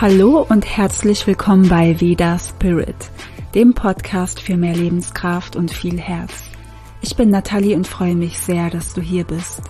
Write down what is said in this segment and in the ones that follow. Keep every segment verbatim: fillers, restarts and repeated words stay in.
Hallo und herzlich willkommen bei Veda Spirit, dem Podcast für mehr Lebenskraft und viel Herz. Ich bin Nathalie und freue mich sehr, dass du hier bist.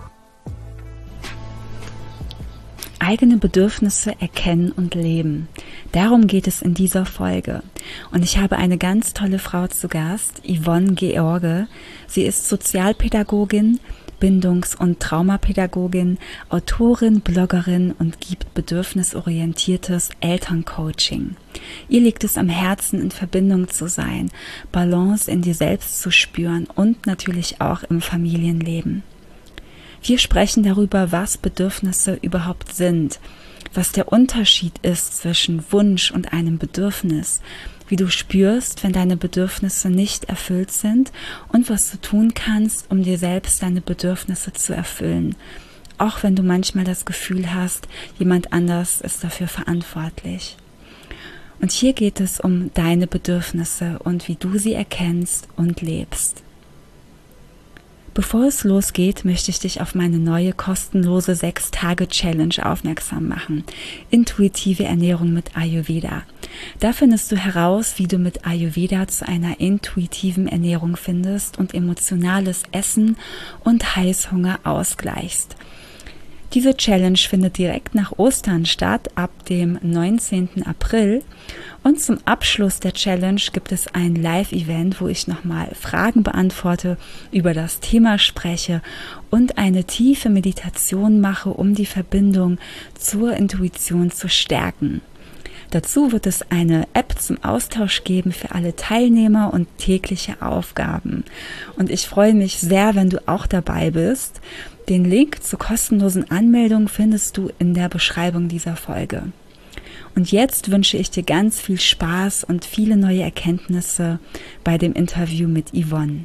Eigene Bedürfnisse erkennen und leben. Darum geht es in dieser Folge. Und ich habe eine ganz tolle Frau zu Gast, Yvonne George. Sie ist Sozialpädagogin, Bindungs- und Traumapädagogin, Autorin, Bloggerin und gibt bedürfnisorientiertes Elterncoaching. Ihr liegt es am Herzen, in Verbindung zu sein, Balance in dir selbst zu spüren und natürlich auch im Familienleben. Wir sprechen darüber, was Bedürfnisse überhaupt sind, was der Unterschied ist zwischen Wunsch und einem Bedürfnis, wie du spürst, wenn deine Bedürfnisse nicht erfüllt sind und was du tun kannst, um dir selbst deine Bedürfnisse zu erfüllen, auch wenn du manchmal das Gefühl hast, jemand anders ist dafür verantwortlich. Und hier geht es um deine Bedürfnisse und wie du sie erkennst und lebst. Bevor es losgeht, möchte ich dich auf meine neue kostenlose sechs Tage Challenge aufmerksam machen. Intuitive Ernährung mit Ayurveda. Da findest du heraus, wie du mit Ayurveda zu einer intuitiven Ernährung findest und emotionales Essen und Heißhunger ausgleichst. Diese Challenge findet direkt nach Ostern statt, ab dem neunzehnten April. Und zum Abschluss der Challenge gibt es ein Live-Event, wo ich nochmal Fragen beantworte, über das Thema spreche und eine tiefe Meditation mache, um die Verbindung zur Intuition zu stärken. Dazu wird es eine App zum Austausch geben für alle Teilnehmer und tägliche Aufgaben. Und ich freue mich sehr, wenn du auch dabei bist. Den Link zur kostenlosen Anmeldung findest du in der Beschreibung dieser Folge. Und jetzt wünsche ich dir ganz viel Spaß und viele neue Erkenntnisse bei dem Interview mit Yvonne.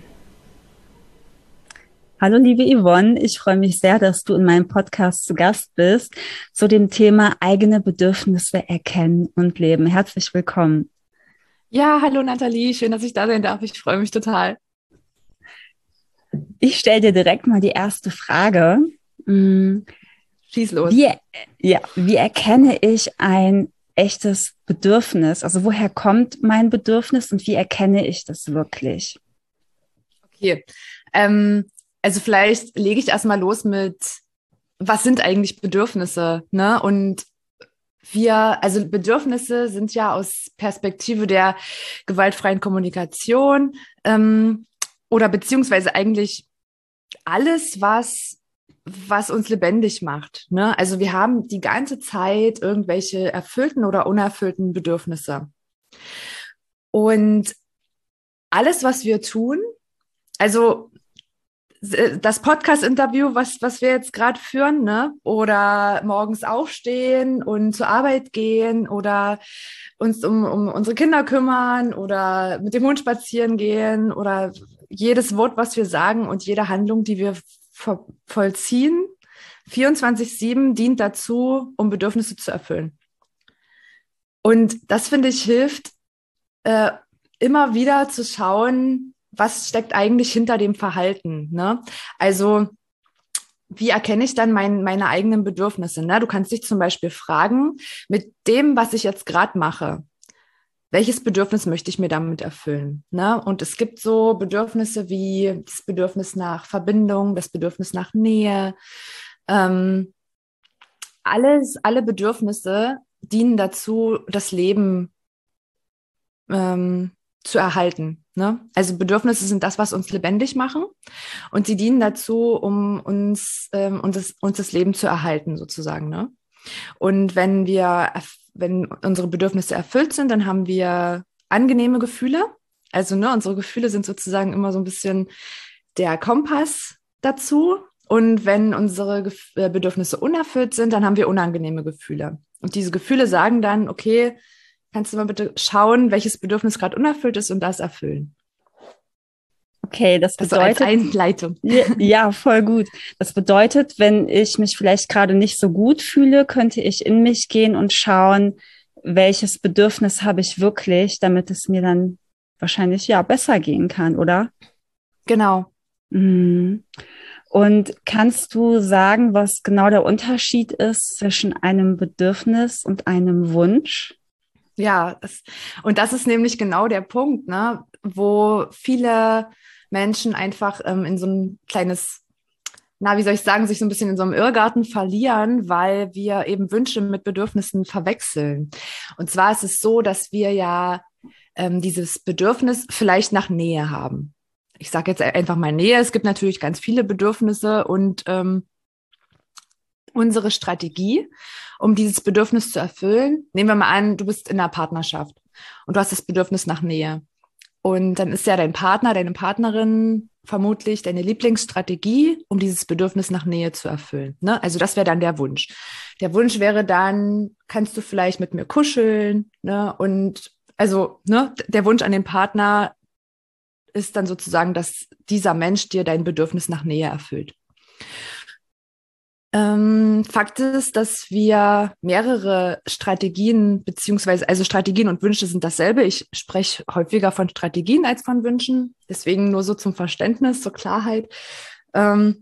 Hallo liebe Yvonne, ich freue mich sehr, dass du in meinem Podcast zu Gast bist, zu dem Thema eigene Bedürfnisse erkennen und leben. Herzlich willkommen. Ja, hallo Nathalie, schön, dass ich da sein darf. Ich freue mich total. Ich stelle dir direkt mal die erste Frage. Schieß los. Wie, ja, wie erkenne ich ein echtes Bedürfnis? Also woher kommt mein Bedürfnis und wie erkenne ich das wirklich? Okay, ähm, also vielleicht lege ich erstmal los mit, was sind eigentlich Bedürfnisse, ne? Und wir, also Bedürfnisse sind ja aus Perspektive der gewaltfreien Kommunikation ähm, oder beziehungsweise eigentlich alles, was was uns lebendig macht, ne? Also wir haben die ganze Zeit irgendwelche erfüllten oder unerfüllten Bedürfnisse. Und alles, was wir tun, also das Podcast-Interview, was, was wir jetzt gerade führen, ne? Oder morgens aufstehen und zur Arbeit gehen oder uns um, um unsere Kinder kümmern oder mit dem Hund spazieren gehen oder jedes Wort, was wir sagen und jede Handlung, die wir vo- vollziehen, vierundzwanzig sieben dient dazu, um Bedürfnisse zu erfüllen. Und das, finde ich, hilft, äh, immer wieder zu schauen, was steckt eigentlich hinter dem Verhalten, ne? Also, wie erkenne ich dann mein, meine eigenen Bedürfnisse, ne? Du kannst dich zum Beispiel fragen, mit dem, was ich jetzt gerade mache, welches Bedürfnis möchte ich mir damit erfüllen, ne? Und es gibt so Bedürfnisse wie das Bedürfnis nach Verbindung, das Bedürfnis nach Nähe. Ähm, alles, alle Bedürfnisse dienen dazu, das Leben ähm, zu erhalten. Ne? Also Bedürfnisse sind das, was uns lebendig machen und sie dienen dazu, um uns, ähm, uns, das, uns das Leben zu erhalten sozusagen. Ne? Und wenn wir, wenn unsere Bedürfnisse erfüllt sind, dann haben wir angenehme Gefühle. Also ne, unsere Gefühle sind sozusagen immer so ein bisschen der Kompass dazu. Und wenn unsere Gef- äh, Bedürfnisse unerfüllt sind, dann haben wir unangenehme Gefühle. Und diese Gefühle sagen dann, okay, kannst du mal bitte schauen, welches Bedürfnis gerade unerfüllt ist und das erfüllen. Okay, das Das so als bedeutet, Einleitung. ja, ja, voll gut. Das bedeutet, wenn ich mich vielleicht gerade nicht so gut fühle, könnte ich in mich gehen und schauen, welches Bedürfnis habe ich wirklich, damit es mir dann wahrscheinlich ja besser gehen kann, oder? Genau. Mhm. Und kannst du sagen, was genau der Unterschied ist zwischen einem Bedürfnis und einem Wunsch? Ja, das, und das ist nämlich genau der Punkt, ne, wo viele Menschen einfach ähm, in so ein kleines, na, wie soll ich sagen, sich so ein bisschen in so einem Irrgarten verlieren, weil wir eben Wünsche mit Bedürfnissen verwechseln. Und zwar ist es so, dass wir ja ähm, dieses Bedürfnis vielleicht nach Nähe haben. Ich sage jetzt einfach mal Nähe. Es gibt natürlich ganz viele Bedürfnisse und ähm, unsere Strategie, um dieses Bedürfnis zu erfüllen. Nehmen wir mal an, du bist in einer Partnerschaft und du hast das Bedürfnis nach Nähe. Und dann ist ja dein Partner, deine Partnerin vermutlich deine Lieblingsstrategie, um dieses Bedürfnis nach Nähe zu erfüllen. Ne? Also das wäre dann der Wunsch. Der Wunsch wäre dann, kannst du vielleicht mit mir kuscheln? Ne? Und also ne, der Wunsch an den Partner ist dann sozusagen, dass dieser Mensch dir dein Bedürfnis nach Nähe erfüllt. Ähm, Fakt ist, dass wir mehrere Strategien beziehungsweise, also Strategien und Wünsche sind dasselbe. Ich spreche häufiger von Strategien als von Wünschen. Deswegen nur so zum Verständnis, zur Klarheit. Ähm,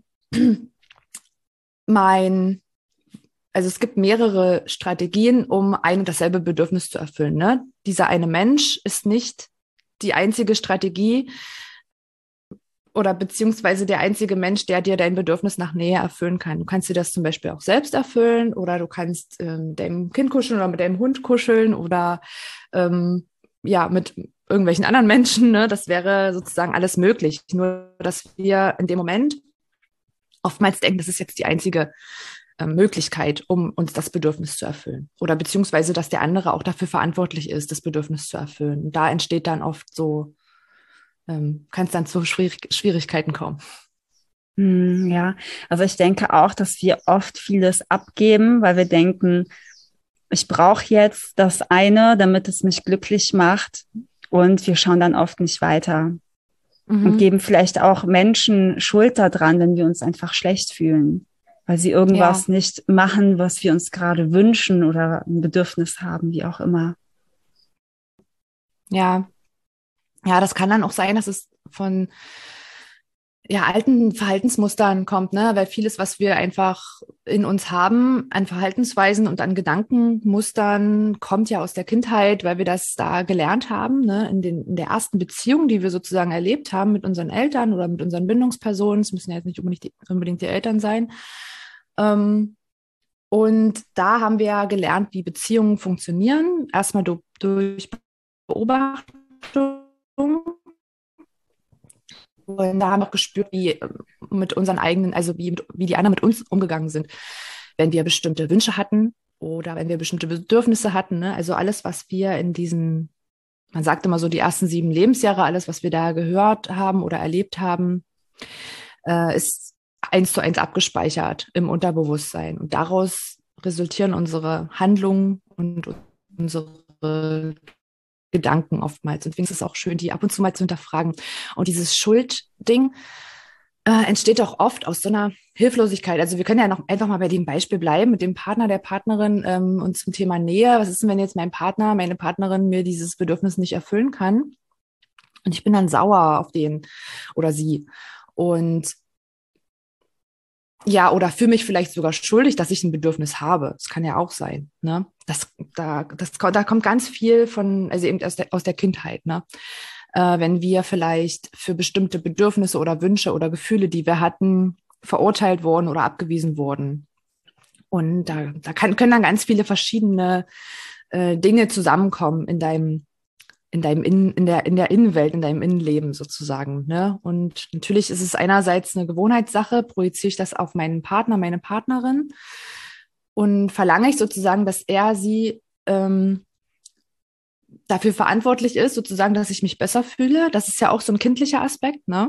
mein, also es gibt mehrere Strategien, um ein und dasselbe Bedürfnis zu erfüllen. Ne? Dieser eine Mensch ist nicht die einzige Strategie, oder beziehungsweise der einzige Mensch, der dir dein Bedürfnis nach Nähe erfüllen kann. Du kannst dir das zum Beispiel auch selbst erfüllen oder du kannst ähm, mit deinem Kind kuscheln oder mit deinem Hund kuscheln oder ähm, ja, mit irgendwelchen anderen Menschen. Ne? Das wäre sozusagen alles möglich. Nur, dass wir in dem Moment oftmals denken, das ist jetzt die einzige ähm, Möglichkeit, um uns das Bedürfnis zu erfüllen. Oder beziehungsweise, dass der andere auch dafür verantwortlich ist, das Bedürfnis zu erfüllen. Und da entsteht dann oft so ähm, kann es dann zu Schwierig Schwierigkeiten kommen. Hm, ja, also ich denke auch, dass wir oft vieles abgeben, weil wir denken, ich brauche jetzt das eine, damit es mich glücklich macht. Und wir schauen dann oft nicht weiter und Mhm. geben vielleicht auch Menschen Schuld daran, wenn wir uns einfach schlecht fühlen, weil sie Ja, irgendwas nicht machen, was wir uns gerade wünschen oder ein Bedürfnis haben, wie auch immer. ja, ja, das kann dann auch sein, dass es von ja, alten Verhaltensmustern kommt, ne? Weil vieles, was wir einfach in uns haben, an Verhaltensweisen und an Gedankenmustern, kommt ja aus der Kindheit, weil wir das da gelernt haben, ne? In den, in der ersten Beziehung, die wir sozusagen erlebt haben mit unseren Eltern oder mit unseren Bindungspersonen. Es müssen ja jetzt nicht unbedingt die, unbedingt die Eltern sein. Ähm, und da haben wir ja gelernt, wie Beziehungen funktionieren. Erstmal du, durch Beobachtung. Und da haben wir auch gespürt, wie äh, mit unseren eigenen, also wie, mit, wie die anderen mit uns umgegangen sind, wenn wir bestimmte Wünsche hatten oder wenn wir bestimmte Bedürfnisse hatten. Ne? Also alles, was wir in diesen, man sagt immer so die ersten sieben Lebensjahre, alles, was wir da gehört haben oder erlebt haben, äh, ist eins zu eins abgespeichert im Unterbewusstsein. Und daraus resultieren unsere Handlungen und unsere Gedanken oftmals. Und deswegen ist es auch schön, die ab und zu mal zu hinterfragen. Und dieses Schuldding äh, entsteht auch oft aus so einer Hilflosigkeit. Also wir können ja noch einfach mal bei dem Beispiel bleiben mit dem Partner, der Partnerin ähm, und zum Thema Nähe. Was ist denn, wenn jetzt mein Partner, meine Partnerin mir dieses Bedürfnis nicht erfüllen kann? Und ich bin dann sauer auf den oder sie. Und ja, oder fühle mich vielleicht sogar schuldig, dass ich ein Bedürfnis habe. Das kann ja auch sein. Ne? Das, da, das, da kommt ganz viel von, also eben aus der, aus der Kindheit. Ne? Äh, wenn wir vielleicht für bestimmte Bedürfnisse oder Wünsche oder Gefühle, die wir hatten, verurteilt wurden oder abgewiesen wurden. Und da, da kann, können dann ganz viele verschiedene äh, Dinge zusammenkommen in deinem in deinem Innen, in der, in der Innenwelt, in deinem Innenleben sozusagen. Ne? Und natürlich ist es einerseits eine Gewohnheitssache, projiziere ich das auf meinen Partner, meine Partnerin und verlange ich sozusagen, dass er sie ähm, dafür verantwortlich ist, sozusagen, dass ich mich besser fühle. Das ist ja auch so ein kindlicher Aspekt, ne?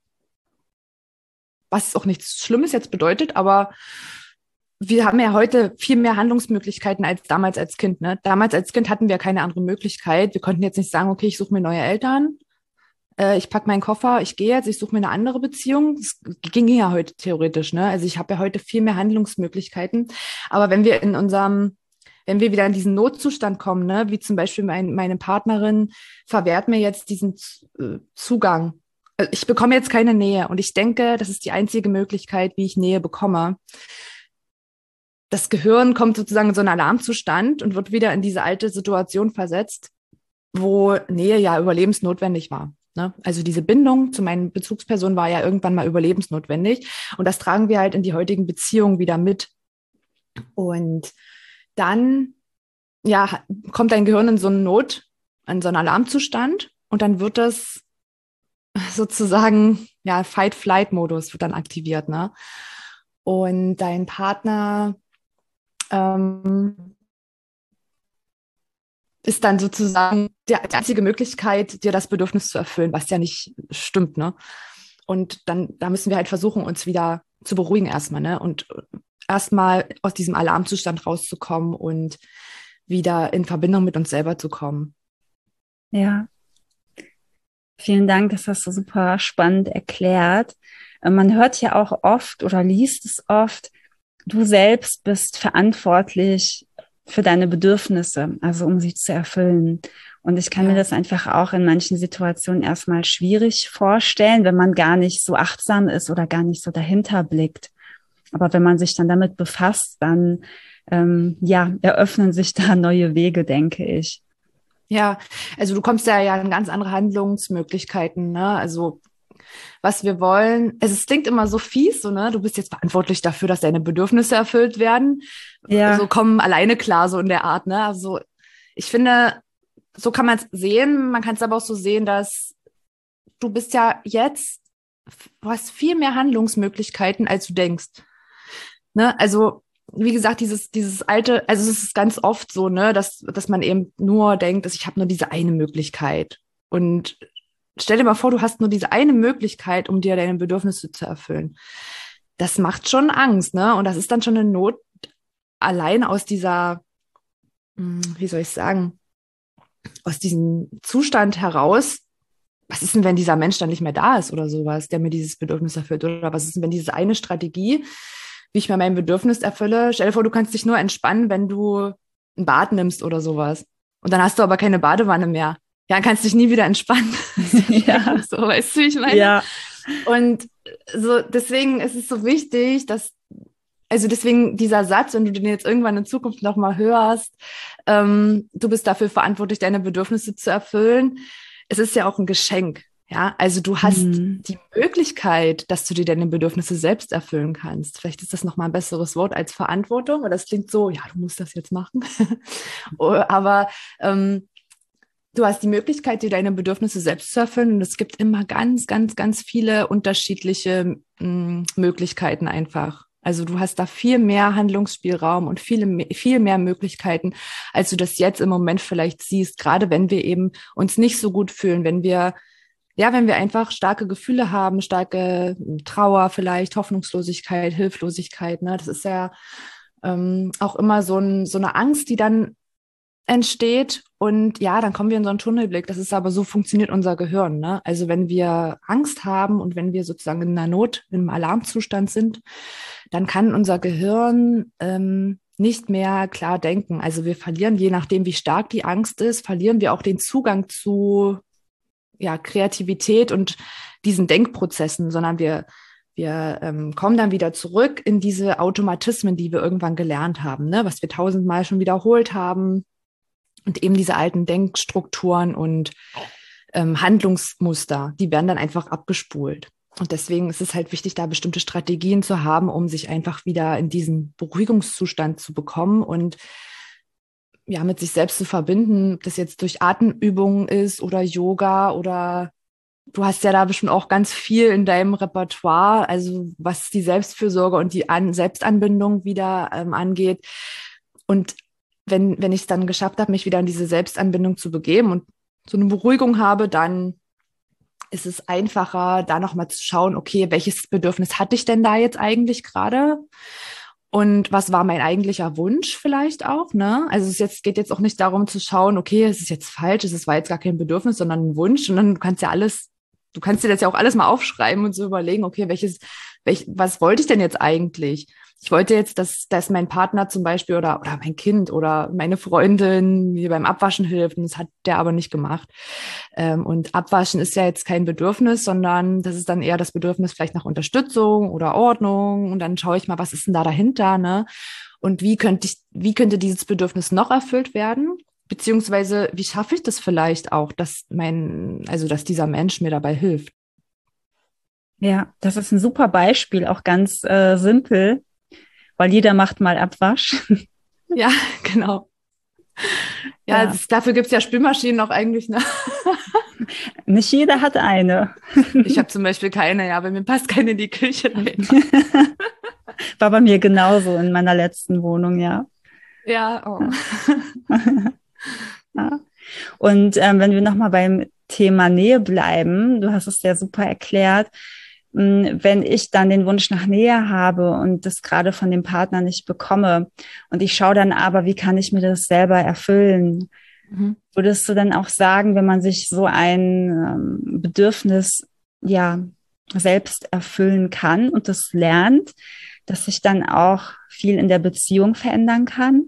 Was auch nichts Schlimmes jetzt bedeutet, aber wir haben ja heute viel mehr Handlungsmöglichkeiten als damals als Kind. Ne? Damals als Kind hatten wir keine andere Möglichkeit. Wir konnten jetzt nicht sagen, okay, ich suche mir neue Eltern, äh, ich packe meinen Koffer, ich gehe jetzt, ich suche mir eine andere Beziehung. Das ging ja heute theoretisch. Ne? Also ich habe ja heute viel mehr Handlungsmöglichkeiten. Aber wenn wir in unserem, wenn wir wieder in diesen Notzustand kommen, ne, wie zum Beispiel mein, meine Partnerin verwehrt mir jetzt diesen äh, Zugang, ich bekomme jetzt keine Nähe und ich denke, das ist die einzige Möglichkeit, wie ich Nähe bekomme. Das Gehirn kommt sozusagen in so einen Alarmzustand und wird wieder in diese alte Situation versetzt, wo Nähe ja überlebensnotwendig war. Ne? Also diese Bindung zu meinen Bezugspersonen war ja irgendwann mal überlebensnotwendig. Und das tragen wir halt in die heutigen Beziehungen wieder mit. Und dann, ja, kommt dein Gehirn in so einen Not, in so einen Alarmzustand. Und dann wird das sozusagen, ja, Fight-Flight-Modus wird dann aktiviert. Ne? Und dein Partner ähm, ist dann sozusagen die einzige Möglichkeit, dir das Bedürfnis zu erfüllen, was ja nicht stimmt, ne? Und dann, da müssen wir halt versuchen, uns wieder zu beruhigen erstmal, ne? Und erstmal aus diesem Alarmzustand rauszukommen und wieder in Verbindung mit uns selber zu kommen. Ja, vielen Dank, das hast du super spannend erklärt. Man hört ja auch oft oder liest es oft, du selbst bist verantwortlich für deine Bedürfnisse, also um sie zu erfüllen. Und ich kann Ja. mir das einfach auch in manchen Situationen erstmal schwierig vorstellen, wenn man gar nicht so achtsam ist oder gar nicht so dahinter blickt. Aber wenn man sich dann damit befasst, dann ähm, ja, eröffnen sich da neue Wege, denke ich. Ja, also du kommst ja ja in ganz andere Handlungsmöglichkeiten, ne? Also was wir wollen, also es klingt immer so fies, so, ne? Du bist jetzt verantwortlich dafür, dass deine Bedürfnisse erfüllt werden. Ja. So kommen alleine klar, so in der Art, ne? Also ich finde, so kann man es sehen. Man kann es aber auch so sehen, dass du bist ja jetzt, du hast viel mehr Handlungsmöglichkeiten, als du denkst. Ne? Also, wie gesagt, dieses, dieses alte, also es ist ganz oft so, ne, dass, dass man eben nur denkt, dass ich habe nur diese eine Möglichkeit. Und stell dir mal vor, du hast nur diese eine Möglichkeit, um dir deine Bedürfnisse zu erfüllen. Das macht schon Angst, ne? Und das ist dann schon eine Not allein aus dieser, wie soll ich sagen, aus diesem Zustand heraus. Was ist denn, wenn dieser Mensch dann nicht mehr da ist oder sowas, der mir dieses Bedürfnis erfüllt? Oder was ist denn, wenn diese eine Strategie, wie ich mir mein Bedürfnis erfülle, stell dir vor, du kannst dich nur entspannen, wenn du ein Bad nimmst oder sowas. Und dann hast du aber keine Badewanne mehr. Ja, dann kannst du dich nie wieder entspannen. Ja. So, weißt du, wie ich meine? Ja. Und so, deswegen ist es so wichtig, dass, also deswegen dieser Satz, wenn du den jetzt irgendwann in Zukunft nochmal hörst, ähm, du bist dafür verantwortlich, deine Bedürfnisse zu erfüllen. Es ist ja auch ein Geschenk. Ja, also du hast Mhm. die Möglichkeit, dass du dir deine Bedürfnisse selbst erfüllen kannst. Vielleicht ist das nochmal ein besseres Wort als Verantwortung, oder das klingt so, ja, du musst das jetzt machen. Aber ähm, du hast die Möglichkeit, dir deine Bedürfnisse selbst zu erfüllen. Und es gibt immer ganz, ganz, ganz viele unterschiedliche mh, Möglichkeiten einfach. Also du hast da viel mehr Handlungsspielraum und viele, viel mehr Möglichkeiten, als du das jetzt im Moment vielleicht siehst, gerade wenn wir eben uns nicht so gut fühlen, wenn wir Ja, wenn wir einfach starke Gefühle haben, starke Trauer vielleicht, Hoffnungslosigkeit, Hilflosigkeit, ne, das ist ja ähm, auch immer so, ein, so eine Angst, die dann entsteht. Und ja, dann kommen wir in so einen Tunnelblick. Das ist aber so funktioniert unser Gehirn, ne? Also wenn wir Angst haben und wenn wir sozusagen in einer Not, in einem Alarmzustand sind, dann kann unser Gehirn ähm, nicht mehr klar denken. Also wir verlieren, je nachdem, wie stark die Angst ist, verlieren wir auch den Zugang zu ja, Kreativität und diesen Denkprozessen, sondern wir, wir ähm, kommen dann wieder zurück in diese Automatismen, die wir irgendwann gelernt haben, ne? Was wir tausendmal schon wiederholt haben und eben diese alten Denkstrukturen und ähm, Handlungsmuster, die werden dann einfach abgespult. Und deswegen ist es halt wichtig, da bestimmte Strategien zu haben, um sich einfach wieder in diesen Beruhigungszustand zu bekommen und ja, mit sich selbst zu verbinden, ob das jetzt durch Atemübungen ist oder Yoga oder du hast ja da bestimmt auch ganz viel in deinem Repertoire, also was die Selbstfürsorge und die An- Selbstanbindung wieder ähm, angeht. Und wenn, wenn ich es dann geschafft habe, mich wieder in diese Selbstanbindung zu begeben und so eine Beruhigung habe, dann ist es einfacher, da nochmal zu schauen, okay, welches Bedürfnis hatte ich denn da jetzt eigentlich gerade? Und was war mein eigentlicher Wunsch vielleicht auch, ne? Also es jetzt, geht jetzt auch nicht darum zu schauen, okay, es ist jetzt falsch, es war jetzt gar kein Bedürfnis, sondern ein Wunsch. Und dann du kannst ja alles, du kannst dir das ja auch alles mal aufschreiben und so überlegen, okay, welches, welch, was wollte ich denn jetzt eigentlich? ich wollte jetzt, dass, dass mein Partner zum Beispiel oder, oder mein Kind oder meine Freundin mir beim Abwaschen hilft. Und das hat der aber nicht gemacht. Ähm, und Abwaschen ist ja jetzt kein Bedürfnis, sondern das ist dann eher das Bedürfnis vielleicht nach Unterstützung oder Ordnung. Und dann schaue ich mal, was ist denn da dahinter, ne? Und wie könnte ich, wie könnte dieses Bedürfnis noch erfüllt werden? Beziehungsweise, wie schaffe ich das vielleicht auch, dass mein, also dass dieser Mensch mir dabei hilft? Ja, das ist ein super Beispiel, auch ganz äh, simpel, weil jeder macht mal Abwasch. Ja, genau. Ja, Ja, das, dafür gibt's ja Spülmaschinen auch eigentlich, ne? nicht jeder hat eine. Ich habe zum Beispiel keine, ja, bei mir passt keine in die Küche leider. War bei mir genauso in meiner letzten Wohnung, ja. Ja, oh. Ja. Ja. Und ähm, wenn wir nochmal beim Thema Nähe bleiben, du hast es ja super erklärt, mh, wenn ich dann den Wunsch nach Nähe habe und das gerade von dem Partner nicht bekomme und ich schaue dann aber, wie kann ich mir das selber erfüllen? Mhm. Würdest du dann auch sagen, wenn man sich so ein ähm, Bedürfnis ja selbst erfüllen kann und das lernt, dass sich dann auch viel in der Beziehung verändern kann?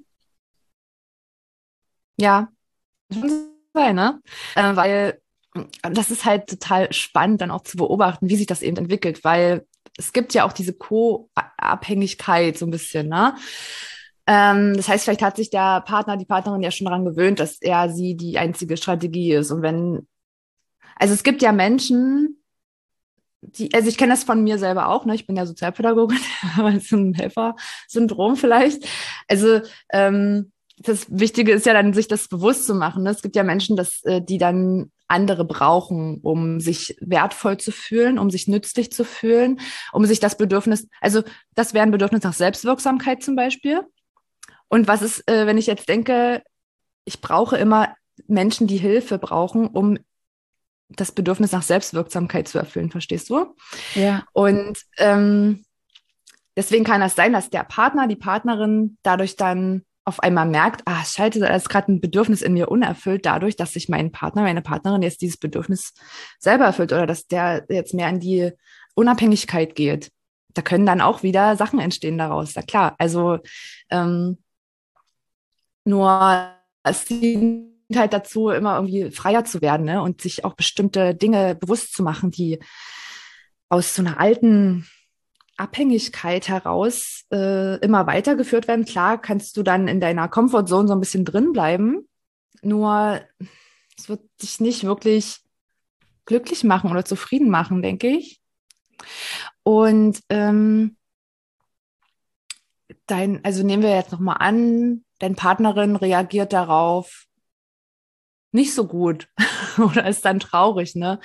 Ja, schon sein, ne? Äh, weil äh, das ist halt total spannend, dann auch zu beobachten, wie sich das eben entwickelt, weil es gibt ja auch diese Co-Abhängigkeit so ein bisschen, ne? Ähm, das heißt, vielleicht hat sich der Partner, die Partnerin ja schon daran gewöhnt, dass er sie die einzige Strategie ist. Und wenn, also es gibt ja Menschen, die, also ich kenne das von mir selber auch, ne? Ich bin ja Sozialpädagogin, aber so ein Helfer-Syndrom vielleicht. Also ähm, das Wichtige ist ja dann, sich das bewusst zu machen. Ne? Es gibt ja Menschen, dass, äh, die dann andere brauchen, um sich wertvoll zu fühlen, um sich nützlich zu fühlen, um sich das Bedürfnis, also das wäre ein Bedürfnis nach Selbstwirksamkeit zum Beispiel. Und was ist, äh, wenn ich jetzt denke, ich brauche immer Menschen, die Hilfe brauchen, um das Bedürfnis nach Selbstwirksamkeit zu erfüllen, verstehst du? Ja, Und ähm, deswegen kann das sein, dass der Partner, die Partnerin dadurch dann auf einmal merkt, ah, scheiße, da ist gerade ein Bedürfnis in mir unerfüllt, dadurch, dass sich mein Partner, meine Partnerin jetzt dieses Bedürfnis selber erfüllt oder dass der jetzt mehr in die Unabhängigkeit geht. Da können dann auch wieder Sachen entstehen daraus. Ja klar, also ähm, nur es dient halt dazu, immer irgendwie freier zu werden, ne? Und sich auch bestimmte Dinge bewusst zu machen, die aus so einer alten Abhängigkeit heraus äh, immer weitergeführt werden. Klar kannst du dann in deiner Comfortzone so ein bisschen drin bleiben, nur es wird dich nicht wirklich glücklich machen oder zufrieden machen, denke ich. Und ähm, dein, also nehmen wir jetzt nochmal an, deine Partnerin reagiert darauf nicht so gut oder ist dann traurig, ne?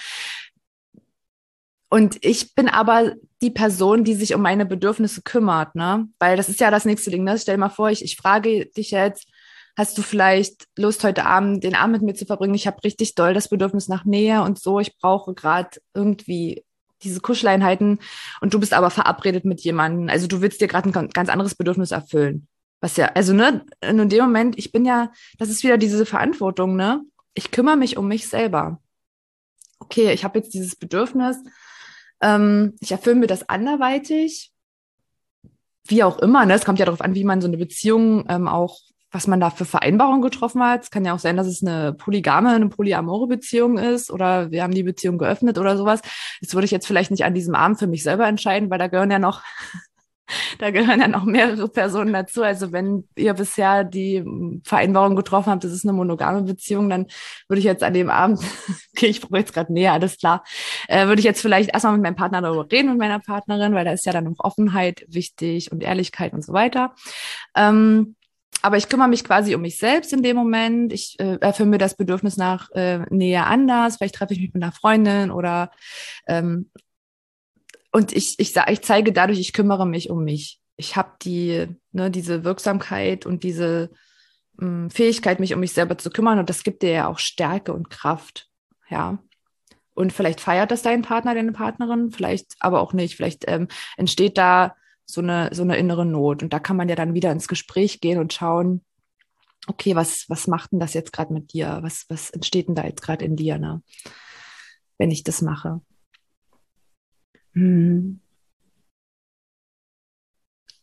Und ich bin aber die Person, die sich um meine Bedürfnisse kümmert, ne? Weil das ist ja das nächste Ding, ne? Stell dir mal vor, ich, ich frage dich jetzt, hast du vielleicht Lust, heute Abend den Abend mit mir zu verbringen? Ich habe richtig doll das Bedürfnis nach Nähe und so. Ich brauche gerade irgendwie diese Kuscheleinheiten und du bist aber verabredet mit jemandem. Also du willst dir gerade ein ganz anderes Bedürfnis erfüllen. Was ja, also ne, in dem Moment, ich bin ja, das ist wieder diese Verantwortung, ne? Ich kümmere mich um mich selber. Okay, ich habe jetzt dieses Bedürfnis, ähm, ich erfülle mir das anderweitig, wie auch immer. Ne? Es kommt ja darauf an, wie man so eine Beziehung ähm, auch, was man da für Vereinbarungen getroffen hat. Es kann ja auch sein, dass es eine polygame, eine polyamore Beziehung ist oder wir haben die Beziehung geöffnet oder sowas. Das würde ich jetzt vielleicht nicht an diesem Abend für mich selber entscheiden, weil da gehören ja noch da gehören ja noch mehrere Personen dazu. Also wenn ihr bisher die Vereinbarung getroffen habt, das ist eine monogame Beziehung, dann würde ich jetzt an dem Abend, okay, ich brauche jetzt gerade näher, alles klar, äh, würde ich jetzt vielleicht erstmal mit meinem Partner darüber reden, mit meiner Partnerin, weil da ist ja dann noch Offenheit wichtig und Ehrlichkeit und so weiter. Ähm, aber ich kümmere mich quasi um mich selbst in dem Moment. Ich äh, erfülle mir das Bedürfnis nach äh, Nähe anders. Vielleicht treffe ich mich mit einer Freundin oder ähm, und ich, ich, sa- ich zeige dadurch, ich kümmere mich um mich. Ich habe die, ne, diese Wirksamkeit und diese mh, Fähigkeit, mich um mich selber zu kümmern. Und das gibt dir ja auch Stärke und Kraft. Ja. Und vielleicht feiert das dein Partner, deine Partnerin, vielleicht aber auch nicht. Vielleicht ähm, entsteht da so eine, so eine innere Not. Und da kann man ja dann wieder ins Gespräch gehen und schauen, okay, was, was macht denn das jetzt gerade mit dir? Was, was entsteht denn da jetzt gerade in dir, ne? Wenn ich das mache? hm.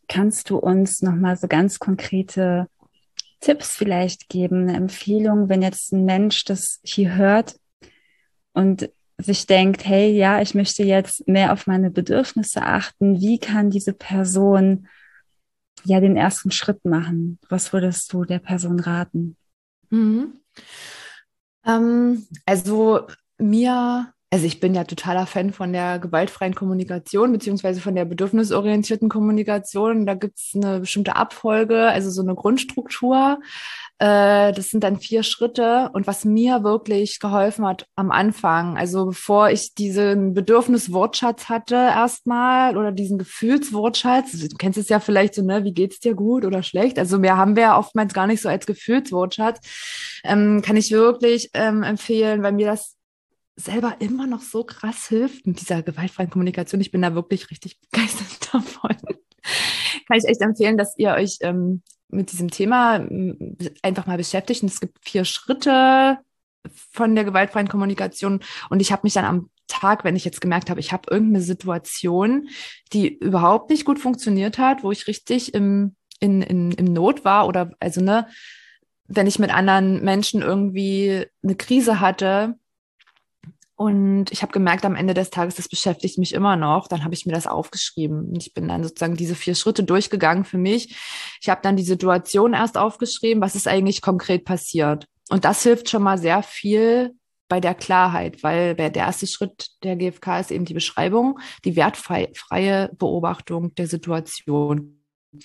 Kannst du uns nochmal so ganz konkrete Tipps vielleicht geben, eine Empfehlung, wenn jetzt ein Mensch das hier hört und sich denkt, hey, ja, ich möchte jetzt mehr auf meine Bedürfnisse achten. Wie kann diese Person ja den ersten Schritt machen? Was würdest du der Person raten? Mhm. Ähm, also mir, also ich bin ja totaler Fan von der gewaltfreien Kommunikation beziehungsweise von der bedürfnisorientierten Kommunikation. Da gibt es eine bestimmte Abfolge, also so eine Grundstruktur. Äh, das sind dann vier Schritte. Und was mir wirklich geholfen hat am Anfang, also bevor ich diesen Bedürfniswortschatz hatte erstmal oder diesen Gefühlswortschatz, du kennst es ja vielleicht so, ne, wie geht's dir, gut oder schlecht? Also mehr haben wir ja oftmals gar nicht so als Gefühlswortschatz. Ähm, kann ich wirklich ähm, empfehlen, weil mir das selber immer noch so krass hilft mit dieser gewaltfreien Kommunikation. Ich bin da wirklich richtig begeistert davon. Kann ich echt empfehlen, dass ihr euch ähm, mit diesem Thema ähm, einfach mal beschäftigt. Und es gibt vier Schritte von der gewaltfreien Kommunikation. Und ich habe mich dann am Tag, wenn ich jetzt gemerkt habe, ich habe irgendeine Situation, die überhaupt nicht gut funktioniert hat, wo ich richtig im, in, in, im Not war oder also ne, wenn ich mit anderen Menschen irgendwie eine Krise hatte, und ich habe gemerkt, am Ende des Tages, das beschäftigt mich immer noch. Dann habe ich mir das aufgeschrieben. Und ich bin dann sozusagen diese vier Schritte durchgegangen für mich. Ich habe dann die Situation erst aufgeschrieben, was ist eigentlich konkret passiert. Und das hilft schon mal sehr viel bei der Klarheit, weil der erste Schritt der G F K ist eben die Beschreibung, die wertfreie Beobachtung der Situation.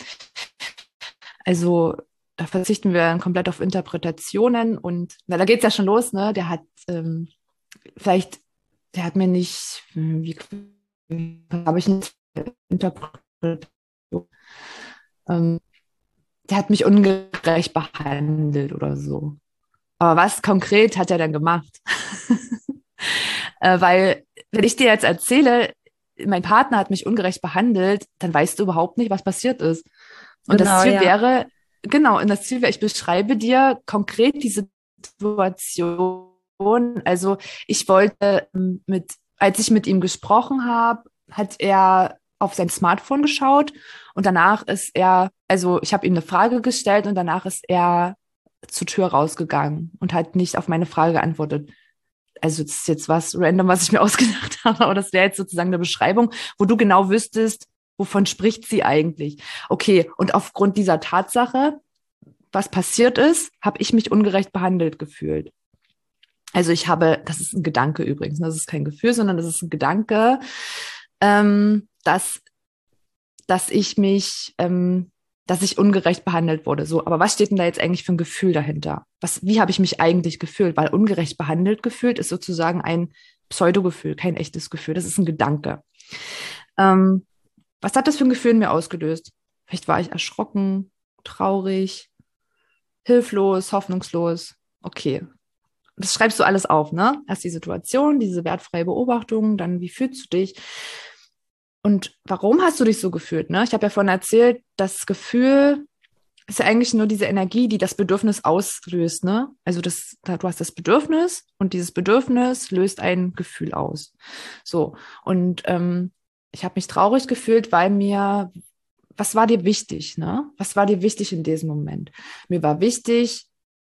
Also da verzichten wir dann komplett auf Interpretationen. Und na, da geht's ja schon los, ne? Der hat ähm, vielleicht, der hat mir nicht, wie, wie habe ich nicht interpretiert, ähm, der hat mich ungerecht behandelt oder so. Aber was konkret hat er dann gemacht? äh, weil, wenn ich dir jetzt erzähle, mein Partner hat mich ungerecht behandelt, dann weißt du überhaupt nicht, was passiert ist. Und das Genau, Ziel ja. wäre, genau, und das Ziel wäre, ich beschreibe dir konkret die Situation. Also ich wollte mit, als ich mit ihm gesprochen habe, hat er auf sein Smartphone geschaut und danach ist er, also ich habe ihm eine Frage gestellt und danach ist er zur Tür rausgegangen und hat nicht auf meine Frage geantwortet. Also das ist jetzt was random, was ich mir ausgedacht habe, aber das wäre jetzt sozusagen eine Beschreibung, wo du genau wüsstest, wovon spricht sie eigentlich. Okay, und aufgrund dieser Tatsache, was passiert ist, habe ich mich ungerecht behandelt gefühlt. Also ich habe, das ist ein Gedanke übrigens, das ist kein Gefühl, sondern das ist ein Gedanke, ähm, dass, dass ich mich, ähm, dass ich ungerecht behandelt wurde. So, aber was steht denn da jetzt eigentlich für ein Gefühl dahinter? Was, wie habe ich mich eigentlich gefühlt? Weil ungerecht behandelt gefühlt ist sozusagen ein Pseudogefühl, kein echtes Gefühl. Das ist ein Gedanke. Ähm, was hat das für ein Gefühl in mir ausgelöst? Vielleicht war ich erschrocken, traurig, hilflos, hoffnungslos. Okay, das schreibst du alles auf, ne? Erst die Situation, diese wertfreie Beobachtung, dann wie fühlst du dich? Und warum hast du dich so gefühlt, ne? Ich habe ja vorhin erzählt, das Gefühl ist ja eigentlich nur diese Energie, die das Bedürfnis auslöst, ne? Also das, du hast das Bedürfnis und dieses Bedürfnis löst ein Gefühl aus. So, und ähm, ich habe mich traurig gefühlt, weil mir, was war dir wichtig, ne? Was war dir wichtig in diesem Moment? Mir war wichtig,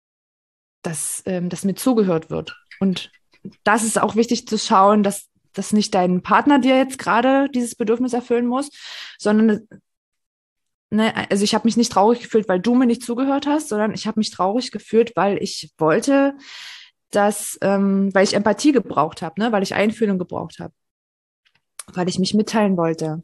dass, ähm, dass mir zugehört wird. Und das ist auch wichtig zu schauen, dass, dass nicht dein Partner dir jetzt gerade dieses Bedürfnis erfüllen muss, sondern, ne, also ich habe mich nicht traurig gefühlt, weil du mir nicht zugehört hast, sondern ich habe mich traurig gefühlt, weil ich wollte, dass, ähm, weil ich Empathie gebraucht habe, ne, weil ich Einfühlung gebraucht habe, weil ich mich mitteilen wollte.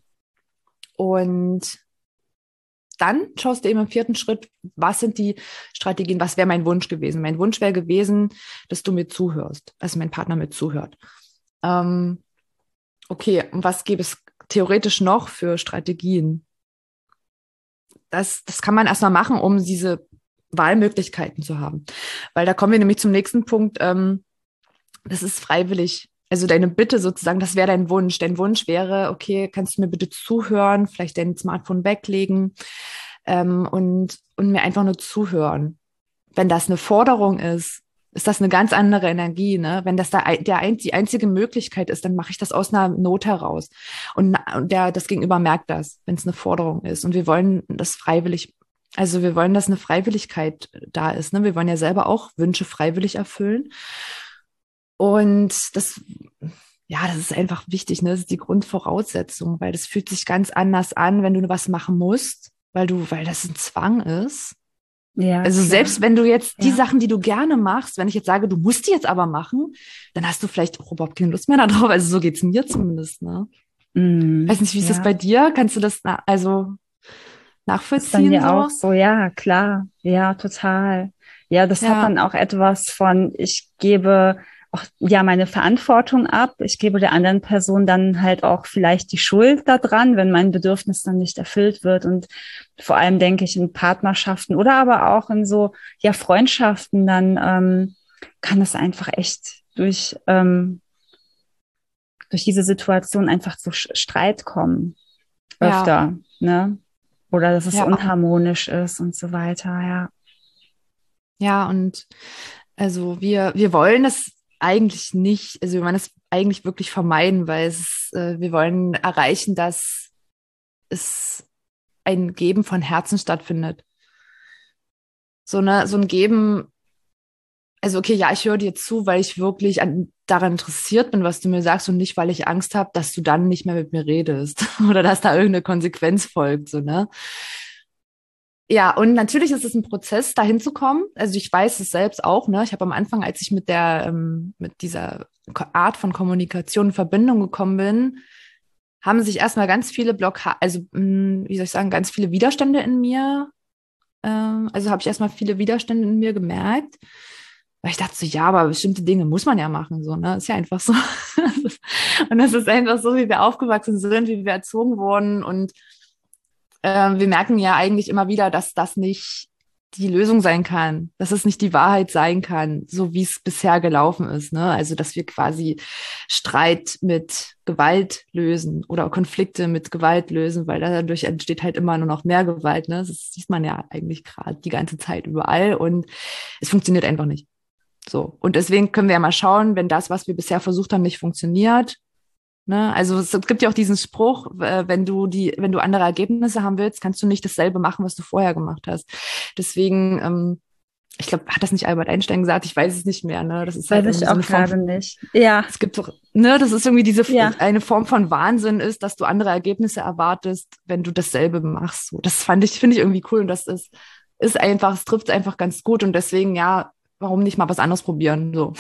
Und dann schaust du eben im vierten Schritt, was sind die Strategien, was wäre mein Wunsch gewesen? Mein Wunsch wäre gewesen, dass du mir zuhörst, also mein Partner mir zuhört. Ähm, okay, und was gäbe es theoretisch noch für Strategien? Das, das kann man erstmal machen, um diese Wahlmöglichkeiten zu haben. Weil da kommen wir nämlich zum nächsten Punkt. Ähm, das ist freiwillig. Also deine Bitte sozusagen, das wäre dein Wunsch. Dein Wunsch wäre, okay, kannst du mir bitte zuhören, vielleicht dein Smartphone weglegen ähm, und, und mir einfach nur zuhören. Wenn das eine Forderung ist, ist das eine ganz andere Energie, ne? Wenn das da ein, der ein, die einzige Möglichkeit ist, dann mache ich das aus einer Not heraus. Und, und der, das Gegenüber merkt das, wenn es eine Forderung ist. Und wir wollen das freiwillig, also wir wollen, dass eine Freiwilligkeit da ist, ne? Wir wollen ja selber auch Wünsche freiwillig erfüllen. Und das, ja, das ist einfach wichtig, ne? Das ist die Grundvoraussetzung, weil das fühlt sich ganz anders an, wenn du was machen musst, weil du, weil das ein Zwang ist. Ja, also klar. selbst wenn du jetzt die Ja. Sachen, die du gerne machst, wenn ich jetzt sage, du musst die jetzt aber machen, dann hast du vielleicht auch überhaupt keine Lust mehr darauf. Also so geht's mir zumindest, ne? Mm, Weiß nicht, wie ist ja. das bei dir? Kannst du das na also Das ist bei nachvollziehen mir so? auch so, ja, klar. Ja, total. Ja, das hat Ja, dann auch etwas von, ich gebe auch, ja, meine Verantwortung ab. Ich gebe der anderen Person dann halt auch vielleicht die Schuld daran, wenn mein Bedürfnis dann nicht erfüllt wird. Und vor allem denke ich in Partnerschaften oder aber auch in so, ja, Freundschaften, dann ähm, kann es einfach echt durch, ähm, durch diese Situation einfach zu Sch- Streit kommen. ja, Öfter, ne? Oder dass es ja, unharmonisch ist und so weiter, ja. ja. Und also wir, wir wollen das eigentlich nicht, also wir wollen das eigentlich wirklich vermeiden, weil es, äh, wir wollen erreichen, dass es ein Geben von Herzen stattfindet. So, ne, so ein Geben, also okay, ja, ich höre dir zu, weil ich wirklich an, daran interessiert bin, was du mir sagst und nicht, weil ich Angst habe, dass du dann nicht mehr mit mir redest oder dass da irgendeine Konsequenz folgt, so, ne? Ja, und natürlich ist es ein Prozess, dahin zu kommen. Also ich weiß es selbst auch, ne? Ich habe am Anfang, als ich mit der, ähm, mit dieser Ko- Art von Kommunikation in Verbindung gekommen bin, haben sich erstmal ganz viele Blockaden, also mh, wie soll ich sagen, ganz viele Widerstände in mir. Ähm, also habe ich erstmal viele Widerstände in mir gemerkt. Weil ich dachte so, ja, aber bestimmte Dinge muss man ja machen, so, ne? Ist ja einfach so. Und das ist einfach so, wie wir aufgewachsen sind, wie wir erzogen wurden. Und äh, wir merken ja eigentlich immer wieder, dass das nicht die Lösung sein kann, dass es nicht die Wahrheit sein kann, so wie es bisher gelaufen ist, ne? Also, dass wir quasi Streit mit Gewalt lösen oder Konflikte mit Gewalt lösen, weil dadurch entsteht halt immer nur noch mehr Gewalt, ne? Das sieht man ja eigentlich gerade die ganze Zeit überall und es funktioniert einfach nicht. So. Und deswegen können wir ja mal schauen, wenn das, was wir bisher versucht haben, nicht funktioniert. Ne? Also es gibt ja auch diesen Spruch, äh, wenn du die, wenn du andere Ergebnisse haben willst, kannst du nicht dasselbe machen, was du vorher gemacht hast. Deswegen, ähm, ich glaube, hat das nicht Albert Einstein gesagt? Ich weiß es nicht mehr. Ne? Das ist halt Weiß irgendwie ich so auch eine Form. gerade nicht. Ja, Es gibt doch, ne, das ist irgendwie diese ja. eine Form von Wahnsinn ist, dass du andere Ergebnisse erwartest, wenn du dasselbe machst. So, das fand ich, finde ich irgendwie cool und das ist, ist einfach, es trifft einfach ganz gut und deswegen, ja, warum nicht mal was anderes probieren? So.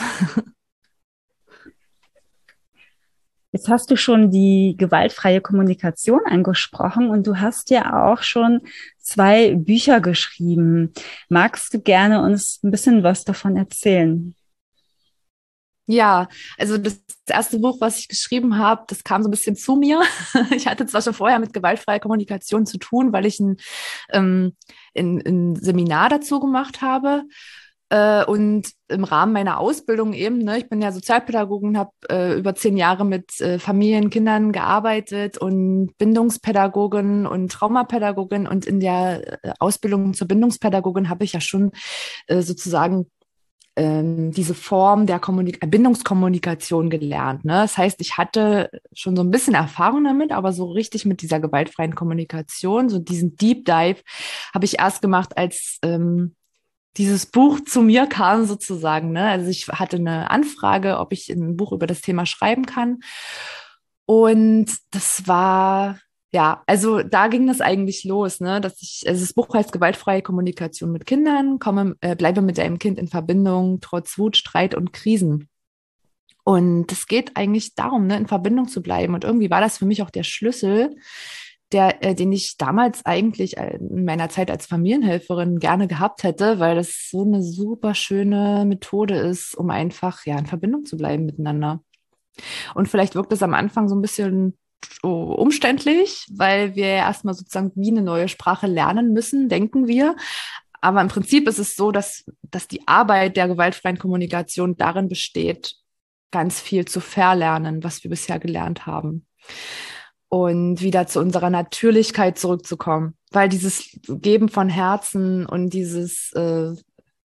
Jetzt hast du schon die gewaltfreie Kommunikation angesprochen und du hast ja auch schon zwei Bücher geschrieben. Magst du gerne uns ein bisschen was davon erzählen? Ja, also das erste Buch, was ich geschrieben habe, das kam so ein bisschen zu mir. Ich hatte zwar schon vorher mit gewaltfreier Kommunikation zu tun, weil ich ein, ähm, ein, ein Seminar dazu gemacht habe. Äh, und im Rahmen meiner Ausbildung eben, ne, ich bin ja Sozialpädagogin, habe äh, über zehn Jahre mit äh, Familien, Kindern gearbeitet und Bindungspädagogin und Traumapädagogin. Und in der äh, Ausbildung zur Bindungspädagogin habe ich ja schon äh, sozusagen ähm, diese Form der Kommunik Bindungskommunikation gelernt. Ne? Das heißt, ich hatte schon so ein bisschen Erfahrung damit, aber so richtig mit dieser gewaltfreien Kommunikation, so diesen Deep Dive, habe ich erst gemacht, als ähm, dieses Buch zu mir kam sozusagen. Ne? Also ich hatte eine Anfrage, ob ich ein Buch über das Thema schreiben kann. Und das war, ja, also da ging das eigentlich los, ne, dass ich, also das Buch heißt Gewaltfreie Kommunikation mit Kindern, komme, äh, bleibe mit deinem Kind in Verbindung, trotz Wut, Streit und Krisen. Und es geht eigentlich darum, ne, in Verbindung zu bleiben. Und irgendwie war das für mich auch der Schlüssel, der, äh, den ich damals eigentlich äh, in meiner Zeit als Familienhelferin gerne gehabt hätte, weil das so eine super schöne Methode ist, um einfach ja in Verbindung zu bleiben miteinander. Und vielleicht wirkt es am Anfang so ein bisschen oh, umständlich, weil wir ja erstmal sozusagen wie eine neue Sprache lernen müssen, denken wir. Aber im Prinzip ist es so, dass, dass die Arbeit der gewaltfreien Kommunikation darin besteht, ganz viel zu verlernen, was wir bisher gelernt haben. Und wieder zu unserer Natürlichkeit zurückzukommen. Weil dieses Geben von Herzen und dieses äh,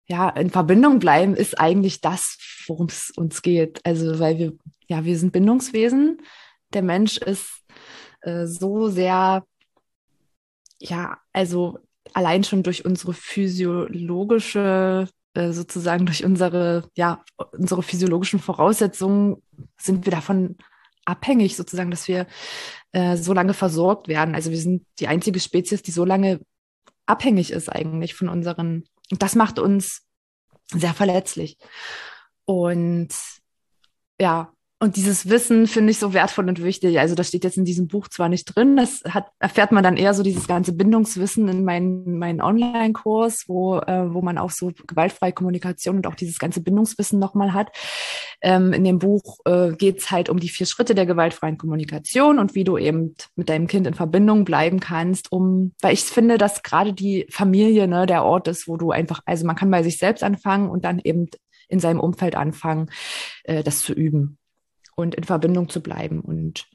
ja, in Verbindung bleiben ist eigentlich das, worum es uns geht. Also, weil wir, ja, wir sind Bindungswesen. Der Mensch ist äh, so sehr, ja, also allein schon durch unsere physiologische, äh, sozusagen durch unsere, ja, unsere physiologischen Voraussetzungen sind wir davon abhängig, sozusagen, dass wir äh, so lange versorgt werden. Also wir sind die einzige Spezies, die so lange abhängig ist eigentlich von unseren, und das macht uns sehr verletzlich. Und ja, und dieses Wissen finde ich so wertvoll und wichtig. Also das steht jetzt in diesem Buch zwar nicht drin, das hat, erfährt man dann eher so dieses ganze Bindungswissen in meinen, meinen Online-Kurs, wo, äh, wo man auch so gewaltfreie Kommunikation und auch dieses ganze Bindungswissen nochmal hat. Ähm, in dem Buch äh, geht es halt um die vier Schritte der gewaltfreien Kommunikation und wie du eben mit deinem Kind in Verbindung bleiben kannst, um, weil ich finde, dass gerade die Familie, ne, der Ort ist, wo du einfach, also man kann bei sich selbst anfangen und dann eben in seinem Umfeld anfangen, äh, das zu üben und in Verbindung zu bleiben. Und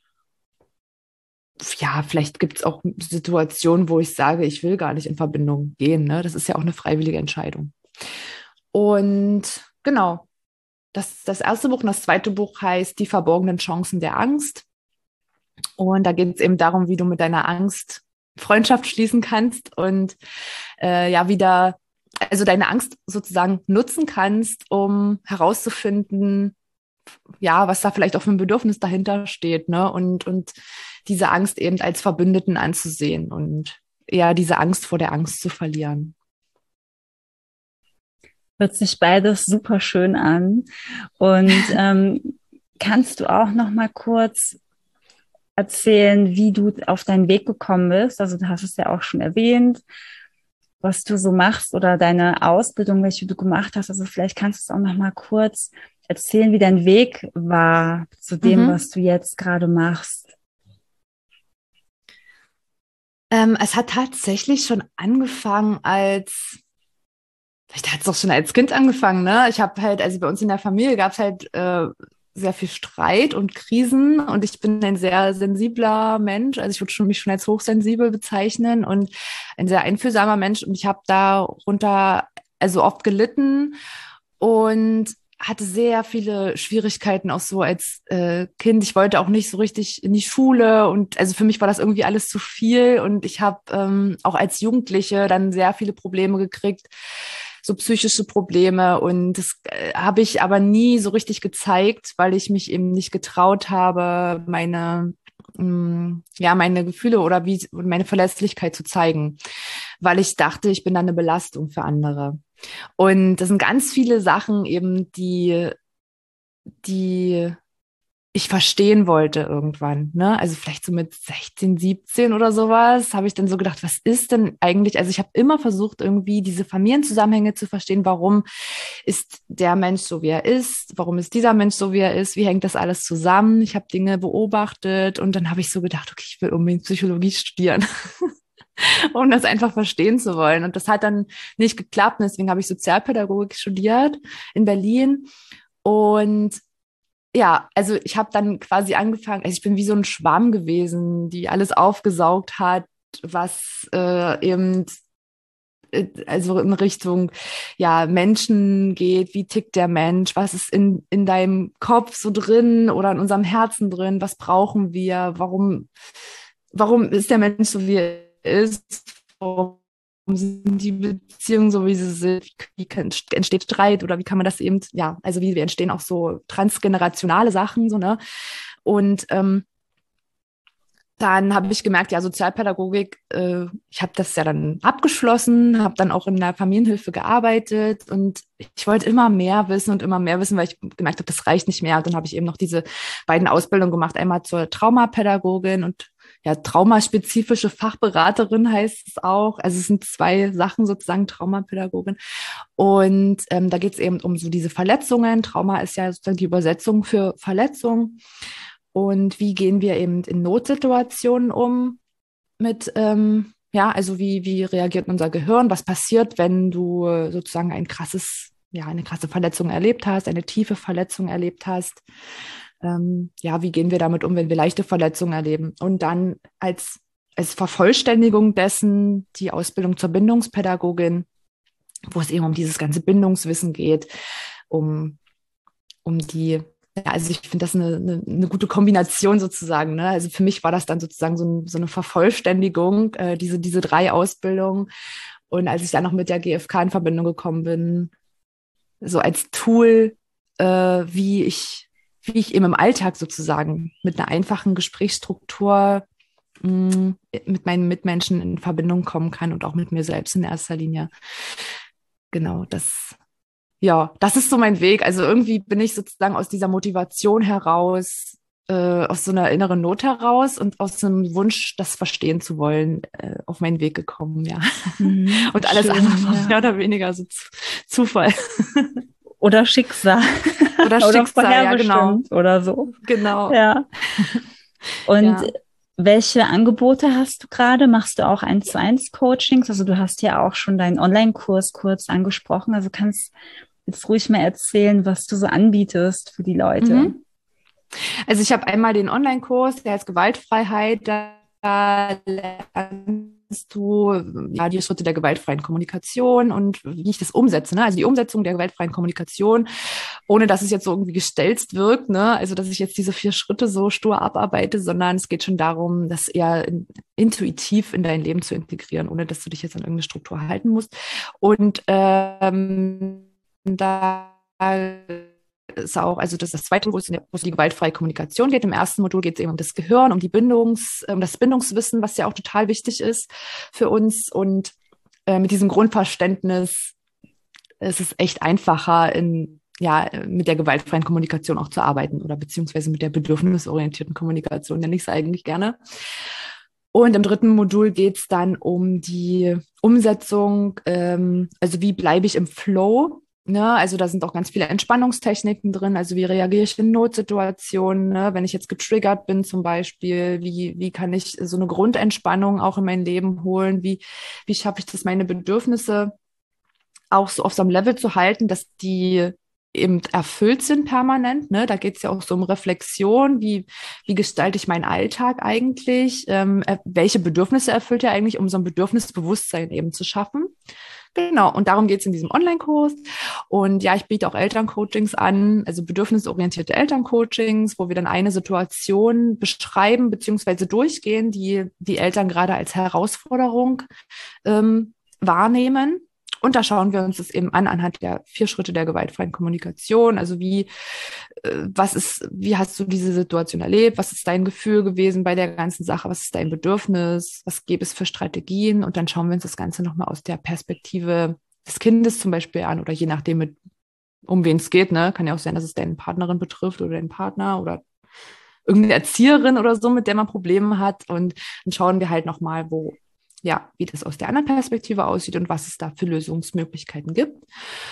ja, vielleicht gibt es auch Situationen, wo ich sage, ich will gar nicht in Verbindung gehen. Ne? Das ist ja auch eine freiwillige Entscheidung. Und genau, das, das erste Buch und das zweite Buch heißt Die verborgenen Chancen der Angst. Und da geht es eben darum, wie du mit deiner Angst Freundschaft schließen kannst und äh, ja, wieder, also deine Angst sozusagen nutzen kannst, um herauszufinden, ja, was da vielleicht auch für ein Bedürfnis dahinter steht, ne? Und, und diese Angst eben als Verbündeten anzusehen und eher diese Angst vor der Angst zu verlieren. Hört sich beides super schön an. Und ähm, kannst du auch noch mal kurz erzählen, wie du auf deinen Weg gekommen bist? Also du hast es ja auch schon erwähnt, was du so machst oder deine Ausbildung, welche du gemacht hast. Also vielleicht kannst du es auch noch mal kurz erzählen, wie dein Weg war zu dem, Mhm. was du jetzt gerade machst. Ähm, es hat tatsächlich schon angefangen als, vielleicht hat es auch schon als Kind angefangen, ne? Ich habe halt, also bei uns in der Familie gab es halt äh, sehr viel Streit und Krisen und ich bin ein sehr sensibler Mensch, also ich würde schon, mich schon als hochsensibel bezeichnen und ein sehr einfühlsamer Mensch und ich habe darunter also oft gelitten und hatte sehr viele Schwierigkeiten auch so als äh, Kind. Ich wollte auch nicht so richtig in die Schule und also für mich war das irgendwie alles zu viel und ich habe ähm, auch als Jugendliche dann sehr viele Probleme gekriegt, so psychische Probleme und das äh, habe ich aber nie so richtig gezeigt, weil ich mich eben nicht getraut habe, meine mh, ja meine Gefühle oder wie meine Verletzlichkeit zu zeigen, weil ich dachte, ich bin dann eine Belastung für andere. Und das sind ganz viele Sachen eben, die, die ich verstehen wollte irgendwann, ne? Also vielleicht so mit sechzehn, siebzehn oder sowas, habe ich dann so gedacht, was ist denn eigentlich? Also ich habe immer versucht, irgendwie diese Familienzusammenhänge zu verstehen. Warum ist der Mensch so, wie er ist? Warum ist dieser Mensch so, wie er ist? Wie hängt das alles zusammen? Ich habe Dinge beobachtet und dann habe ich so gedacht, okay, ich will unbedingt Psychologie studieren. Um das einfach verstehen zu wollen. Und das hat dann nicht geklappt. Und deswegen habe ich Sozialpädagogik studiert in Berlin. Und ja, also ich habe dann quasi angefangen, also ich bin wie so ein Schwamm gewesen, die alles aufgesaugt hat, was äh, eben äh, also in Richtung ja Menschen geht, wie tickt der Mensch, was ist in, in deinem Kopf so drin oder in unserem Herzen drin, was brauchen wir, warum, warum ist der Mensch so, wie er ist, warum sind die Beziehungen so, wie sie sind, wie kann, entsteht Streit oder wie kann man das eben, ja, also wie entstehen auch so transgenerationale Sachen, so, ne? Und ähm, dann habe ich gemerkt, ja, Sozialpädagogik, äh, ich habe das ja dann abgeschlossen, habe dann auch in der Familienhilfe gearbeitet und ich wollte immer mehr wissen und immer mehr wissen, weil ich gemerkt habe, das reicht nicht mehr. Und dann habe ich eben noch diese beiden Ausbildungen gemacht, einmal zur Traumapädagogin und ja, traumaspezifische Fachberaterin heißt es auch. Also es sind zwei Sachen sozusagen, Traumapädagogin. Und ähm, da geht es eben um so diese Verletzungen. Trauma ist ja sozusagen die Übersetzung für Verletzung. Und wie gehen wir eben in Notsituationen um mit, ähm, ja, also wie, wie reagiert unser Gehirn? Was passiert, wenn du äh, sozusagen ein krasses, ja, eine krasse Verletzung erlebt hast, eine tiefe Verletzung erlebt hast? Ähm, ja, wie gehen wir damit um, wenn wir leichte Verletzungen erleben? Und dann als, als Vervollständigung dessen die Ausbildung zur Bindungspädagogin, wo es eben um dieses ganze Bindungswissen geht, um, um die, ja, also ich finde das eine, eine, eine gute Kombination sozusagen, ne? Also für mich war das dann sozusagen so, ein, so eine Vervollständigung, äh, diese, diese drei Ausbildungen. Und als ich dann noch mit der G F K in Verbindung gekommen bin, so als Tool, äh, wie ich, wie ich eben im Alltag sozusagen mit einer einfachen Gesprächsstruktur mh, mit meinen Mitmenschen in Verbindung kommen kann und auch mit mir selbst in erster Linie. Genau, das, ja, das ist so mein Weg. Also irgendwie bin ich sozusagen aus dieser Motivation heraus, äh, aus so einer inneren Not heraus und aus einem Wunsch, das verstehen zu wollen, äh, auf meinen Weg gekommen, ja. Mhm, und alles schön, andere war ja. mehr oder weniger so Z- Zufall. Oder Schicksal. Oder Oder Schicksal, ja, genau. vorherbestimmt oder so. Genau. Ja. Und Ja. welche Angebote hast du gerade? Machst du auch eins zu eins Coachings? Also du hast ja auch schon deinen Online-Kurs kurz angesprochen. Also kannst jetzt ruhig mal erzählen, was du so anbietest für die Leute. Mhm. Also ich habe einmal den Online-Kurs, der heißt Gewaltfreiheit. Da lernst du ja die Schritte der gewaltfreien Kommunikation und wie ich das umsetze. Ne? Also die Umsetzung der gewaltfreien Kommunikation, ohne dass es jetzt so irgendwie gestelzt wirkt. Ne? Also dass ich jetzt diese vier Schritte so stur abarbeite, sondern es geht schon darum, das eher in, intuitiv in dein Leben zu integrieren, ohne dass du dich jetzt an irgendeine Struktur halten musst. Und ähm, da ist auch, also das ist das zweite, wo es, in der, wo es um die gewaltfreie Kommunikation geht. Im ersten Modul geht es eben um das Gehirn, um die Bindungs, um das Bindungswissen, was ja auch total wichtig ist für uns. Und äh, mit diesem Grundverständnis ist es echt einfacher, in, ja, mit der gewaltfreien Kommunikation auch zu arbeiten oder beziehungsweise mit der bedürfnisorientierten Kommunikation, nenne ich es eigentlich gerne. Und im dritten Modul geht es dann um die Umsetzung, ähm, also wie bleibe ich im Flow. Ne, also da sind auch ganz viele Entspannungstechniken drin. Also wie reagiere ich in Notsituationen, ne? Wenn ich jetzt getriggert bin zum Beispiel, wie, wie kann ich so eine Grundentspannung auch in mein Leben holen? Wie, wie schaffe ich das, meine Bedürfnisse auch so auf so einem Level zu halten, dass die eben erfüllt sind permanent. Ne? Da geht es ja auch so um Reflexion. Wie, wie gestalte ich meinen Alltag eigentlich? Ähm, welche Bedürfnisse erfüllt er eigentlich, um so ein Bedürfnisbewusstsein eben zu schaffen? Genau, und darum geht es in diesem Online-Kurs. Und ja, ich biete auch Elterncoachings an, also bedürfnisorientierte Elterncoachings, wo wir dann eine Situation beschreiben bzw. durchgehen, die die Eltern gerade als Herausforderung ähm, wahrnehmen. Und da schauen wir uns das eben an anhand der vier Schritte der gewaltfreien Kommunikation. Also wie, äh, was ist, wie hast du diese Situation erlebt? Was ist dein Gefühl gewesen bei der ganzen Sache? Was ist dein Bedürfnis? Was gäbe es für Strategien? Und dann schauen wir uns das Ganze nochmal aus der Perspektive des Kindes zum Beispiel an oder je nachdem, mit, um wen es geht. Ne? Kann ja auch sein, dass es deine Partnerin betrifft oder deinen Partner oder irgendeine Erzieherin oder so, mit der man Probleme hat. Und dann schauen wir halt nochmal, wo ja, wie das aus der anderen Perspektive aussieht und was es da für Lösungsmöglichkeiten gibt.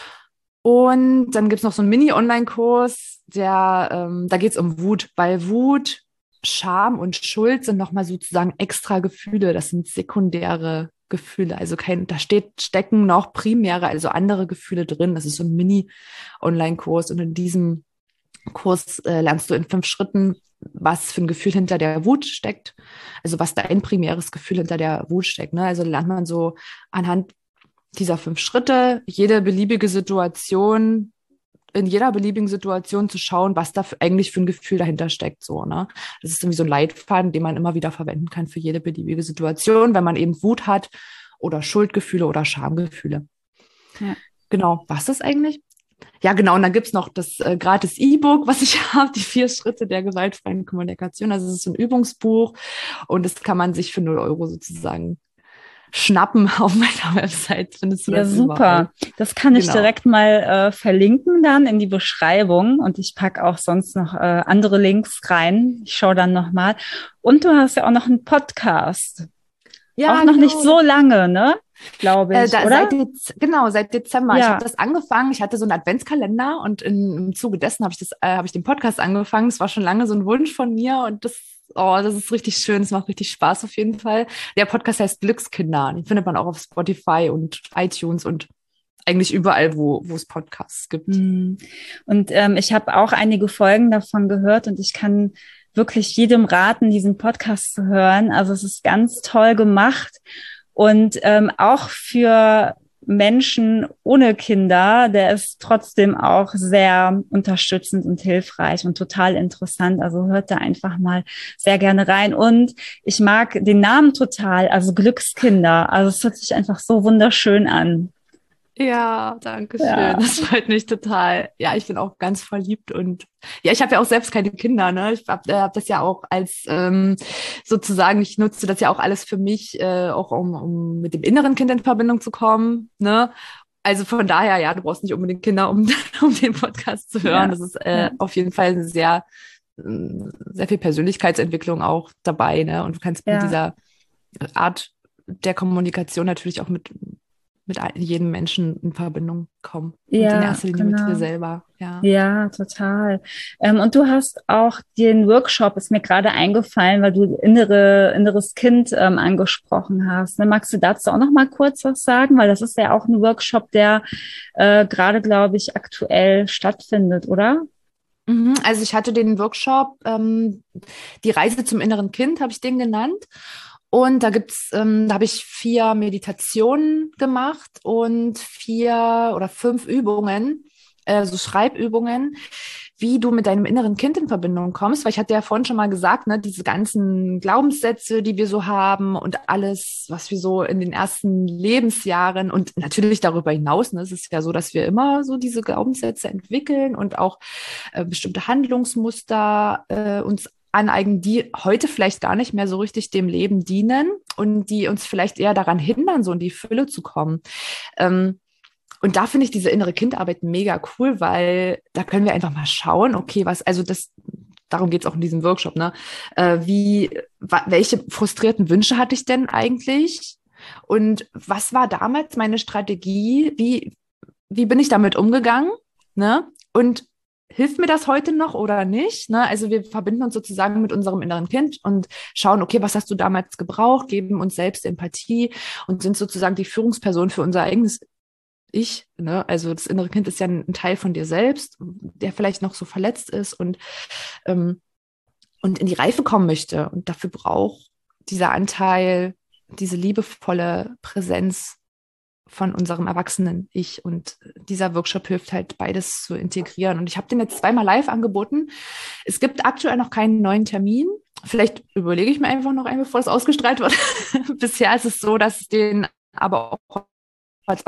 Und dann gibt es noch so einen Mini-Online-Kurs, der, ähm, da geht es um Wut, weil Wut, Scham und Schuld sind nochmal sozusagen extra Gefühle, das sind sekundäre Gefühle, also kein, da steht, stecken noch primäre, also andere Gefühle drin. Das ist so ein Mini-Online-Kurs und in diesem Kurs äh, lernst du in fünf Schritten, was für ein Gefühl hinter der Wut steckt, also was dein primäres Gefühl hinter der Wut steckt. Ne? Also lernt man so anhand dieser fünf Schritte jede beliebige Situation, in jeder beliebigen Situation zu schauen, was da für, eigentlich für ein Gefühl dahinter steckt. So, ne? Das ist irgendwie so ein Leitfaden, den man immer wieder verwenden kann für jede beliebige Situation, wenn man eben Wut hat oder Schuldgefühle oder Schamgefühle. Ja. Genau, was ist das eigentlich? Ja, genau. Und dann gibt's noch das äh, gratis E-Book, was ich habe, die vier Schritte der gewaltfreien Kommunikation. Also es ist so ein Übungsbuch und das kann man sich für null Euro sozusagen schnappen auf meiner Website. Findest du Ja, das super. überall. Das kann ich Genau. direkt mal äh, verlinken dann in die Beschreibung und ich pack auch sonst noch äh, andere Links rein. Ich schaue dann nochmal. Und du hast ja auch noch einen Podcast. Ja, auch noch genau. nicht so lange, ne? Glaube ich, Äh, da, oder? seit Dez genau, seit Dezember. Ja. Ich habe das angefangen. Ich hatte so einen Adventskalender und in, im Zuge dessen habe ich das, äh, habe ich den Podcast angefangen. Es war schon lange so ein Wunsch von mir und das, oh, das ist richtig schön. Es macht richtig Spaß auf jeden Fall. Der Podcast heißt Glückskinder. Den findet man auch auf Spotify und iTunes und eigentlich überall, wo, wo es Podcasts gibt. Und ähm, ich habe auch einige Folgen davon gehört und ich kann wirklich jedem raten, diesen Podcast zu hören. Also es ist ganz toll gemacht und ähm, auch für Menschen ohne Kinder, der ist trotzdem auch sehr unterstützend und hilfreich und total interessant. Also hört da einfach mal sehr gerne rein. Und ich mag den Namen total, also Glückskinder. Also es hört sich einfach so wunderschön an. Ja, danke schön. Ja, Das freut mich total. Ja, ich bin auch ganz verliebt und ja, ich habe ja auch selbst keine Kinder, ne? Ich habe äh, hab das ja auch als ähm, sozusagen, ich nutze das ja auch alles für mich, äh, auch um, um mit dem inneren Kind in Verbindung zu kommen, ne? Also von daher, ja, du brauchst nicht unbedingt Kinder, um, um den Podcast zu hören. ja, Das ist äh, ja, auf jeden Fall eine sehr, ähm, sehr viel Persönlichkeitsentwicklung auch dabei, ne? Und du kannst mit ja. dieser Art der Kommunikation natürlich auch mit mit jedem Menschen in Verbindung kommen und in Ja, erster Linie mit dir genau. selber, ja. Ja, total. Ähm, und du hast auch den Workshop, ist mir gerade eingefallen, weil du innere, inneres Kind ähm, angesprochen hast. Ne? Magst du dazu auch noch mal kurz was sagen? Weil das ist ja auch ein Workshop, der äh, gerade, glaube ich, aktuell stattfindet, oder? Mhm, also ich hatte den Workshop, ähm, die Reise zum inneren Kind, habe ich den genannt. Und da gibt's, ähm, da habe ich vier Meditationen gemacht und vier oder fünf Übungen, äh, so Schreibübungen, wie du mit deinem inneren Kind in Verbindung kommst. Weil ich hatte ja vorhin schon mal gesagt, ne, diese ganzen Glaubenssätze, die wir so haben und alles, was wir so in den ersten Lebensjahren und natürlich darüber hinaus, ne, es ist ja so, dass wir immer so diese Glaubenssätze entwickeln und auch äh, bestimmte Handlungsmuster äh, uns aneignen, die heute vielleicht gar nicht mehr so richtig dem Leben dienen und die uns vielleicht eher daran hindern, so in die Fülle zu kommen. Ähm, und da finde ich diese innere Kindarbeit mega cool, weil da können wir einfach mal schauen, okay, was, also das, darum geht es auch in diesem Workshop, ne? Äh, wie, wa, welche frustrierten Wünsche hatte ich denn eigentlich? Und was war damals meine Strategie? Wie, wie bin ich damit umgegangen? Ne? Und hilft mir das heute noch oder nicht? Ne? Also wir verbinden uns sozusagen mit unserem inneren Kind und schauen, okay, was hast du damals gebraucht, geben uns selbst Empathie und sind sozusagen die Führungsperson für unser eigenes Ich. Ne? Also das innere Kind ist ja ein, ein Teil von dir selbst, der vielleicht noch so verletzt ist und, ähm, und in die Reife kommen möchte. Und dafür braucht dieser Anteil, diese liebevolle Präsenz von unserem erwachsenen Ich. Und dieser Workshop hilft halt, beides zu integrieren. Und ich habe den jetzt zweimal live angeboten. Es gibt aktuell noch keinen neuen Termin. Vielleicht überlege ich mir einfach noch einen, bevor es ausgestrahlt wird. Bisher ist es so, dass es den aber auch als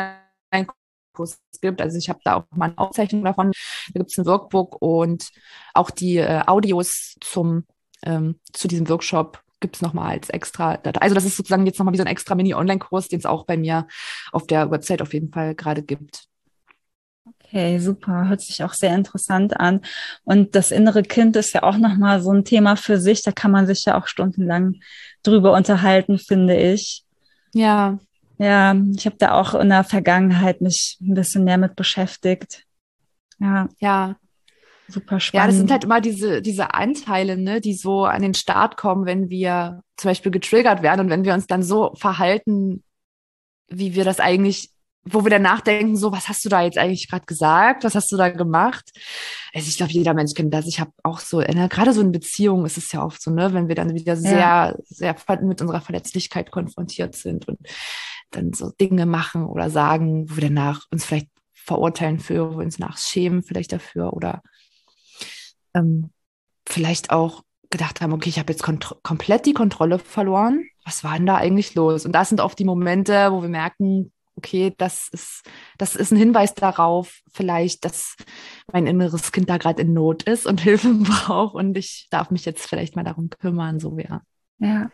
Online-Kurs gibt. Also ich habe da auch mal eine Aufzeichnung davon. Da gibt es ein Workbook und auch die äh, Audios zum, ähm, zu diesem Workshop gibt es nochmal als extra Datei. Also das ist sozusagen jetzt nochmal wie so ein extra Mini-Online-Kurs, den es auch bei mir auf der Website auf jeden Fall gerade gibt. Okay, super. Hört sich auch sehr interessant an. Und das innere Kind ist ja auch nochmal so ein Thema für sich. Da kann man sich ja auch stundenlang drüber unterhalten, finde ich. Ja, Ja, ich habe da auch in der Vergangenheit mich ein bisschen mehr mit beschäftigt. Ja, ja. super Ja, das sind spannend. halt immer diese, diese Anteile, ne, die so an den Start kommen, wenn wir zum Beispiel getriggert werden und wenn wir uns dann so verhalten, wie wir das eigentlich, wo wir dann nachdenken, so, was hast du da jetzt eigentlich gerade gesagt? Was hast du da gemacht? Also ich glaube, jeder Mensch kennt das. Ich habe auch so, ne, gerade so in Beziehungen ist es ja oft so, ne, wenn wir dann wieder Ja, sehr, sehr mit unserer Verletzlichkeit konfrontiert sind und dann so Dinge machen oder sagen, wo wir danach uns vielleicht verurteilen für, wo wir uns nach schämen vielleicht dafür oder ähm, vielleicht auch gedacht haben, okay, ich habe jetzt kont- komplett die Kontrolle verloren. Was war denn da eigentlich los? Und das sind oft die Momente, wo wir merken, okay, das ist, das ist ein Hinweis darauf, vielleicht, dass mein inneres Kind da gerade in Not ist und Hilfe braucht und ich darf mich jetzt vielleicht mal darum kümmern, so ja. ja,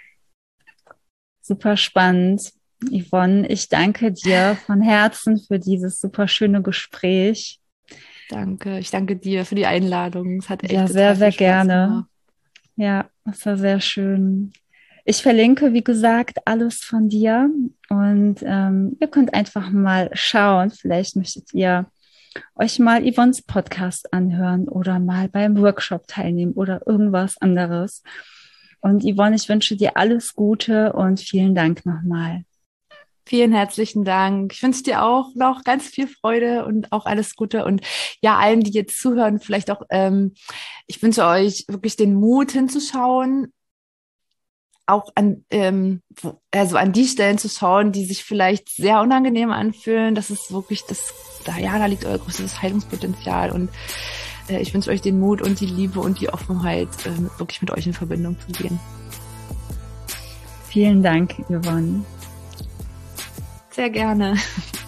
super spannend. Yvonne, ich danke dir von Herzen für dieses super schöne Gespräch. Danke. Ich danke dir für die Einladung. Es hat Ja, echt sehr, total viel sehr Spaß gerne. gemacht. Ja, das war sehr schön. Ich verlinke, wie gesagt, alles von dir und ähm, ihr könnt einfach mal schauen. Vielleicht möchtet ihr euch mal Yvonnes Podcast anhören oder mal beim Workshop teilnehmen oder irgendwas anderes. Und Yvonne, ich wünsche dir alles Gute und vielen Dank nochmal. Vielen herzlichen Dank. Ich wünsche dir auch noch ganz viel Freude und auch alles Gute. Und ja, allen, die jetzt zuhören, vielleicht auch, ähm, ich wünsche euch wirklich den Mut hinzuschauen, auch an, ähm, wo, also an die Stellen zu schauen, die sich vielleicht sehr unangenehm anfühlen. Das ist wirklich das, da, ja, da liegt euer größtes Heilungspotenzial. Und äh, ich wünsche euch den Mut und die Liebe und die Offenheit, äh, wirklich mit euch in Verbindung zu gehen. Vielen Dank, Yvonne. Sehr gerne.